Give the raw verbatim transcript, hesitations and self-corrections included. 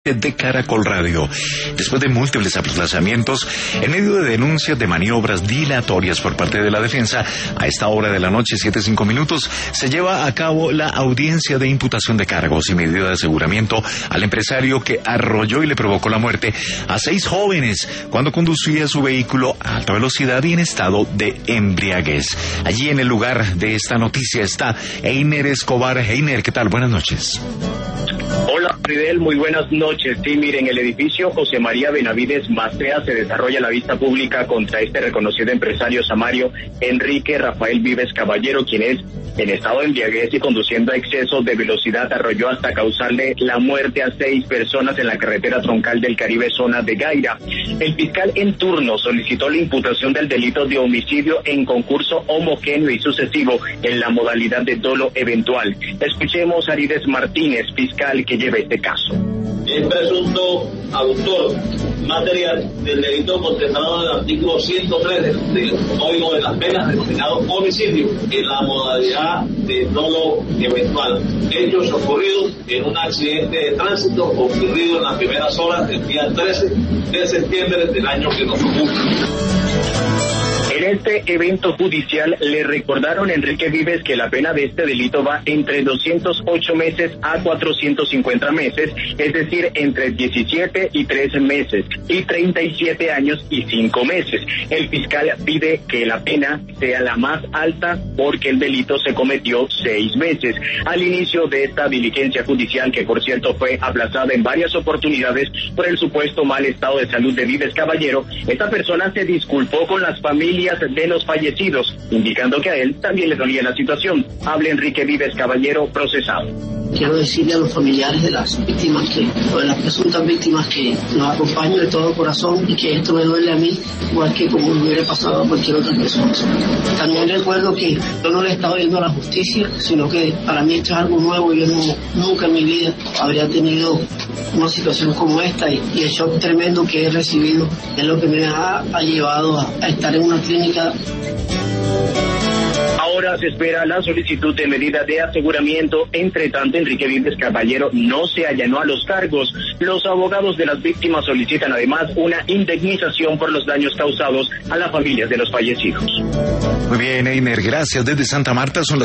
de Caracol Radio. Después de múltiples aplazamientos, en medio de denuncias de maniobras dilatorias por parte de la defensa, a esta hora de la noche, siete cinco minutos, se lleva a cabo la audiencia de imputación de cargos y medida de aseguramiento al empresario que arrolló y le provocó la muerte a seis jóvenes cuando conducía su vehículo a alta velocidad y en estado de embriaguez. Allí en el lugar de esta noticia está Einer Escobar. Einer, ¿qué tal? Buenas noches. Hola, Fidel, muy buenas noches. Sí, miren, el edificio José María Benavides Mastea se desarrolla la vista pública contra este reconocido empresario samario Enrique Rafael Vives Caballero, quien es en estado de embriaguez y conduciendo a exceso de velocidad arrolló hasta causarle la muerte a seis personas en la carretera troncal del Caribe, zona de Gaira. El fiscal en turno solicitó la imputación del delito de homicidio en concurso homogéneo y sucesivo en la modalidad de dolo eventual. Escuchemos a Arides Martínez, fiscal que lleva este caso. El presunto autor material del delito contemplado en el artículo ciento tres del, del Código de las Penas, denominado homicidio, en la modalidad de dolo eventual. Hechos ocurridos en un accidente de tránsito ocurrido en las primeras horas del día trece de septiembre del año que nos ocupa. En este evento judicial le recordaron a Enrique Vives que la pena de este delito va entre doscientos ocho meses a cuatrocientos cincuenta meses, es decir, entre diecisiete y trece meses, y treinta y siete años y cinco meses. El fiscal pide que la pena sea la más alta porque el delito se cometió seis meses. Al inicio de esta diligencia judicial, que por cierto fue aplazada en varias oportunidades por el supuesto mal estado de salud de Vives Caballero, esta persona se disculpó con las familias de los fallecidos, indicando que a él también le dolía la situación. Habla Enrique Vives Caballero, procesado. Quiero decirle a los familiares de las víctimas, que, o de las presuntas víctimas, que nos acompaño de todo corazón y que esto me duele a mí, igual que como me hubiera pasado a cualquier otra persona. También recuerdo que yo no le he estado yendo a la justicia, sino que para mí esto es algo nuevo. Yo no, nunca en mi vida habría tenido una situación como esta y, y el shock tremendo que he recibido es lo que me ha, ha llevado a, a estar en una clínica. Ahora se espera la solicitud de medida de aseguramiento. Entre tanto, Enrique Vives Caballero no se allanó a los cargos. Los abogados de las víctimas solicitan además una indemnización por los daños causados a las familias de los fallecidos. Muy bien, Einer, gracias. Desde Santa Marta son las